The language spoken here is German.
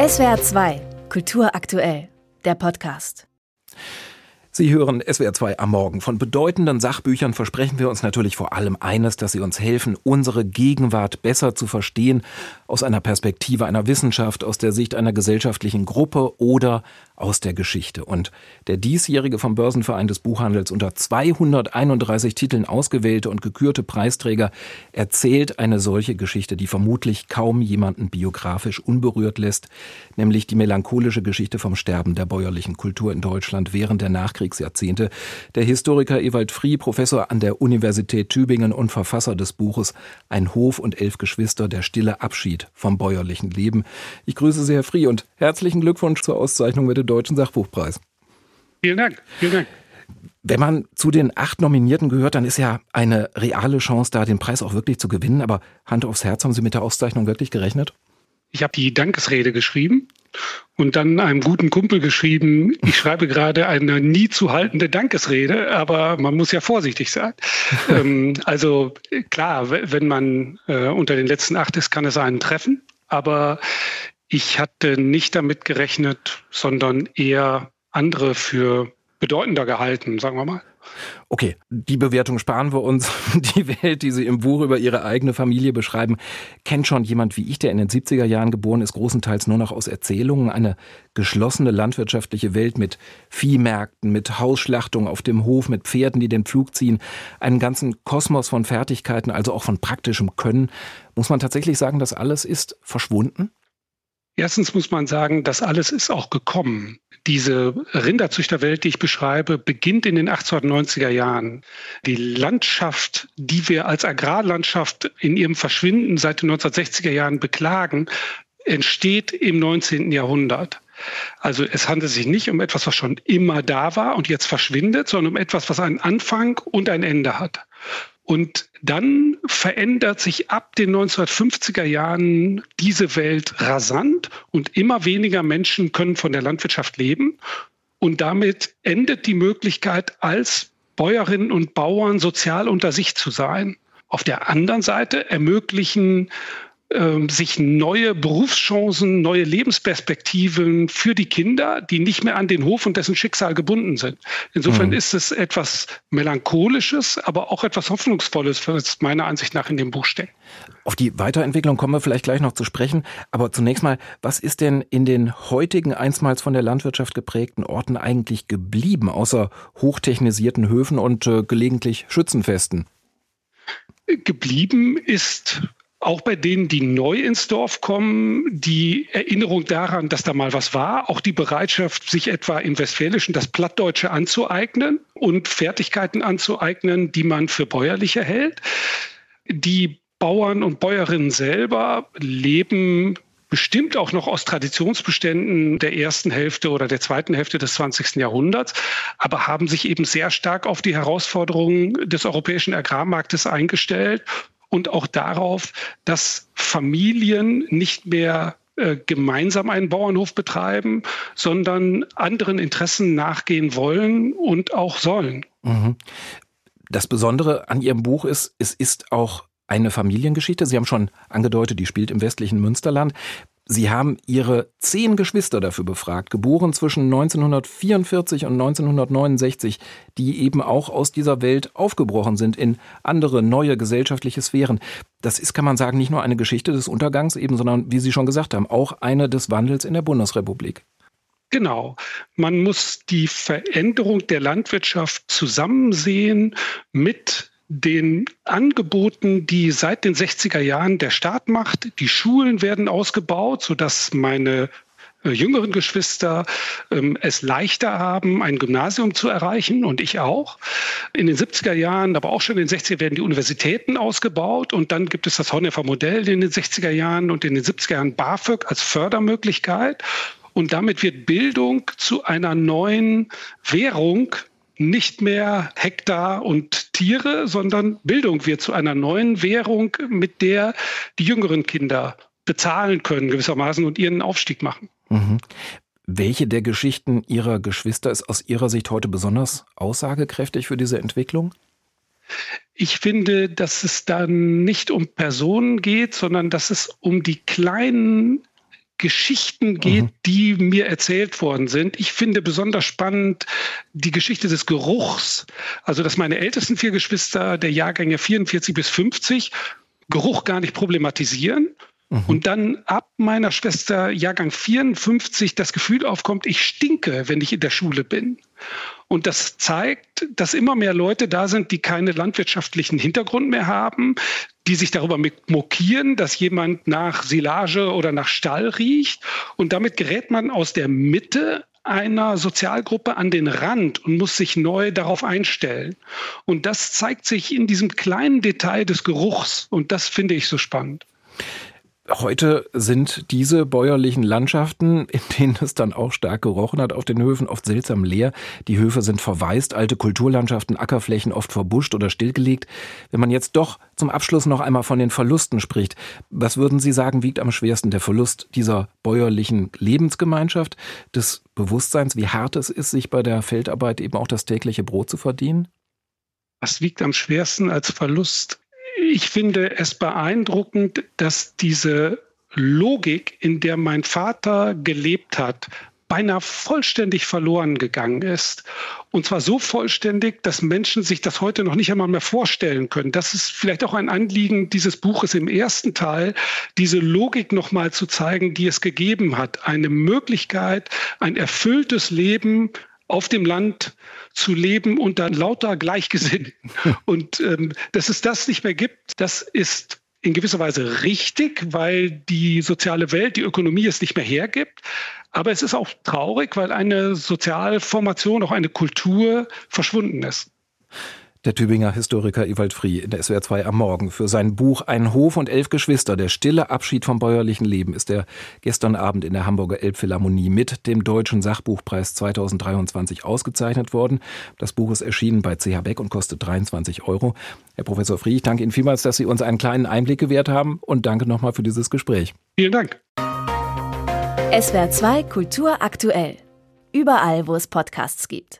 SWR 2, Kultur aktuell, der Podcast. Sie hören SWR 2 am Morgen. Von bedeutenden Sachbüchern versprechen wir uns natürlich vor allem eines, dass sie uns helfen, unsere Gegenwart besser zu verstehen, aus einer Perspektive einer Wissenschaft, aus der Sicht einer gesellschaftlichen Gruppe oder aus der Geschichte. Und der diesjährige vom Börsenverein des Buchhandels unter 231 Titeln ausgewählte und gekürte Preisträger erzählt eine solche Geschichte, die vermutlich kaum jemanden biografisch unberührt lässt, nämlich die melancholische Geschichte vom Sterben der bäuerlichen Kultur in Deutschland während der Nachkriegsjahrzehnte. Der Historiker Ewald Frie, Professor an der Universität Tübingen und Verfasser des Buches Ein Hof und 11 Geschwister, der stille Abschied vom bäuerlichen Leben. Ich grüße Sie, Herr Frie, und herzlichen Glückwunsch zur Auszeichnung mit dem Deutschen Sachbuchpreis. Vielen Dank, vielen Dank. Wenn man zu den 8 Nominierten gehört, dann ist ja eine reale Chance da, den Preis auch wirklich zu gewinnen. Aber Hand aufs Herz, haben Sie mit der Auszeichnung wirklich gerechnet? Ich habe die Dankesrede geschrieben und dann einem guten Kumpel geschrieben, ich schreibe gerade eine nie zu haltende Dankesrede, aber man muss ja vorsichtig sein. Also klar, wenn man unter den letzten 8 ist, kann es einen treffen, aber ich hatte nicht damit gerechnet, sondern eher andere für bedeutender gehalten, sagen wir mal. Okay, die Bewertung sparen wir uns. Die Welt, die Sie im Buch über Ihre eigene Familie beschreiben, kennt schon jemand wie ich, der in den 70er Jahren geboren ist, großenteils nur noch aus Erzählungen. Eine geschlossene landwirtschaftliche Welt mit Viehmärkten, mit Hausschlachtung auf dem Hof, mit Pferden, die den Pflug ziehen. Einen ganzen Kosmos von Fertigkeiten, also auch von praktischem Können. Muss man tatsächlich sagen, das alles ist verschwunden? Erstens muss man sagen, das alles ist auch gekommen. Diese Rinderzüchterwelt, die ich beschreibe, beginnt in den 1890er Jahren. Die Landschaft, die wir als Agrarlandschaft in ihrem Verschwinden seit den 1960er Jahren beklagen, entsteht im 19. Jahrhundert. Also es handelt sich nicht um etwas, was schon immer da war und jetzt verschwindet, sondern um etwas, was einen Anfang und ein Ende hat. Und dann verändert sich ab den 1950er Jahren diese Welt rasant und immer weniger Menschen können von der Landwirtschaft leben. Und damit endet die Möglichkeit, als Bäuerinnen und Bauern sozial unter sich zu sein. Auf der anderen Seite ermöglichen sich neue Berufschancen, neue Lebensperspektiven für die Kinder, die nicht mehr an den Hof und dessen Schicksal gebunden sind. Insofern ist es etwas Melancholisches, aber auch etwas Hoffnungsvolles, was meiner Ansicht nach in dem Buch steckt. Auf die Weiterentwicklung kommen wir vielleicht gleich noch zu sprechen. Aber zunächst mal, was ist denn in den heutigen, einstmals von der Landwirtschaft geprägten Orten eigentlich geblieben, außer hochtechnisierten Höfen und gelegentlich Schützenfesten? Geblieben ist auch bei denen, die neu ins Dorf kommen, die Erinnerung daran, dass da mal was war, auch die Bereitschaft, sich etwa im Westfälischen das Plattdeutsche anzueignen und Fertigkeiten anzueignen, die man für bäuerlich hält. Die Bauern und Bäuerinnen selber leben bestimmt auch noch aus Traditionsbeständen der ersten Hälfte oder der zweiten Hälfte des 20. Jahrhunderts, aber haben sich eben sehr stark auf die Herausforderungen des europäischen Agrarmarktes eingestellt und auch darauf, dass Familien nicht mehr gemeinsam einen Bauernhof betreiben, sondern anderen Interessen nachgehen wollen und auch sollen. Das Besondere an Ihrem Buch ist, es ist auch eine Familiengeschichte. Sie haben schon angedeutet, die spielt im westlichen Münsterland. Sie haben Ihre 10 Geschwister dafür befragt, geboren zwischen 1944 und 1969, die eben auch aus dieser Welt aufgebrochen sind in andere, neue gesellschaftliche Sphären. Das ist, kann man sagen, nicht nur eine Geschichte des Untergangs eben, sondern, wie Sie schon gesagt haben, auch eine des Wandels in der Bundesrepublik. Genau. Man muss die Veränderung der Landwirtschaft zusammen sehen mit den Angeboten, die seit den 60er Jahren der Staat macht. Die Schulen werden ausgebaut, sodass meine jüngeren Geschwister es leichter haben, ein Gymnasium zu erreichen, und ich auch. In den 70er Jahren, aber auch schon in den 60er werden die Universitäten ausgebaut, und dann gibt es das Honecker Modell in den 60er Jahren und in den 70er Jahren BAföG als Fördermöglichkeit. Und damit wird Bildung zu einer neuen Währung, nicht mehr Hektar und Tiere, sondern Bildung wird zu einer neuen Währung, mit der die jüngeren Kinder bezahlen können gewissermaßen und ihren Aufstieg machen. Welche der Geschichten Ihrer Geschwister ist aus Ihrer Sicht heute besonders aussagekräftig für diese Entwicklung? Ich finde, dass es da nicht um Personen geht, sondern dass es um die kleinen Geschichten geht, die mir erzählt worden sind. Ich finde besonders spannend die Geschichte des Geruchs. Also, dass meine ältesten 4 Geschwister der Jahrgänge 44 bis 50 Geruch gar nicht problematisieren. Und dann ab meiner Schwester Jahrgang 54 das Gefühl aufkommt, ich stinke, wenn ich in der Schule bin. Und das zeigt, dass immer mehr Leute da sind, die keinen landwirtschaftlichen Hintergrund mehr haben, die sich darüber mokieren, dass jemand nach Silage oder nach Stall riecht. Und damit gerät man aus der Mitte einer Sozialgruppe an den Rand und muss sich neu darauf einstellen. Und das zeigt sich in diesem kleinen Detail des Geruchs. Und das finde ich so spannend. Heute sind diese bäuerlichen Landschaften, in denen es dann auch stark gerochen hat, auf den Höfen oft seltsam leer. Die Höfe sind verwaist, alte Kulturlandschaften, Ackerflächen oft verbuscht oder stillgelegt. Wenn man jetzt doch zum Abschluss noch einmal von den Verlusten spricht, was würden Sie sagen, wiegt am schwersten? Der Verlust dieser bäuerlichen Lebensgemeinschaft, des Bewusstseins, wie hart es ist, sich bei der Feldarbeit eben auch das tägliche Brot zu verdienen? Was wiegt am schwersten als Verlust? Ich finde es beeindruckend, dass diese Logik, in der mein Vater gelebt hat, beinahe vollständig verloren gegangen ist. Und zwar so vollständig, dass Menschen sich das heute noch nicht einmal mehr vorstellen können. Das ist vielleicht auch ein Anliegen dieses Buches im ersten Teil, diese Logik nochmal zu zeigen, die es gegeben hat. Eine Möglichkeit, ein erfülltes Leben auf dem Land zu leben unter lauter Gleichgesinnten. Und dass es das nicht mehr gibt, das ist in gewisser Weise richtig, weil die soziale Welt, die Ökonomie es nicht mehr hergibt. Aber es ist auch traurig, weil eine Sozialformation, auch eine Kultur verschwunden ist. Der Tübinger Historiker Ewald Frie in der SWR 2 am Morgen. Für sein Buch Ein Hof und 11 Geschwister, der stille Abschied vom bäuerlichen Leben, ist er gestern Abend in der Hamburger Elbphilharmonie mit dem Deutschen Sachbuchpreis 2023 ausgezeichnet worden. Das Buch ist erschienen bei CH Beck und kostet 23 €. Herr Professor Frie, ich danke Ihnen vielmals, dass Sie uns einen kleinen Einblick gewährt haben und danke nochmal für dieses Gespräch. Vielen Dank. SWR 2 Kultur aktuell. Überall, wo es Podcasts gibt.